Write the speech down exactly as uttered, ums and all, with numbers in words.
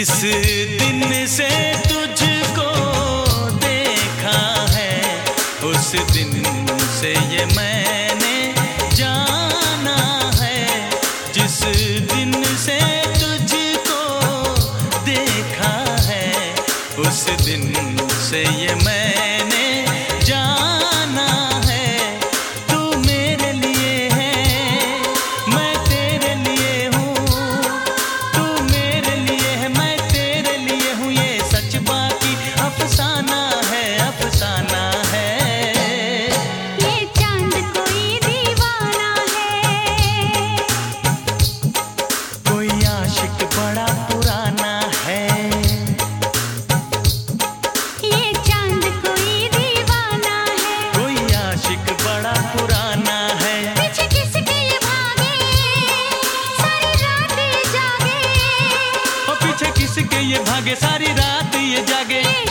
जिस दिन से तुझको देखा है उस दिन से ये मैंने जाना है। जिस दिन से तुझको देखा है उस दिन से ये मैंने जाना है। तू मेरे लिए है मैं तेरे लिए हूँ, तू मेरे लिए है मैं तेरे लिए हूँ। ये सच बाकी अफसाना है, अफसाना है। ये चांद कोई दीवाना है, कोई आशिक बड़ा पुराना है। ये चांद कोई दीवाना है, कोई आशिक बड़ा पुराना है। पीछे किसके ये भागे सारी रात ये जागे। और पीछे किसके ये भागे सारी रात ये जागे। ये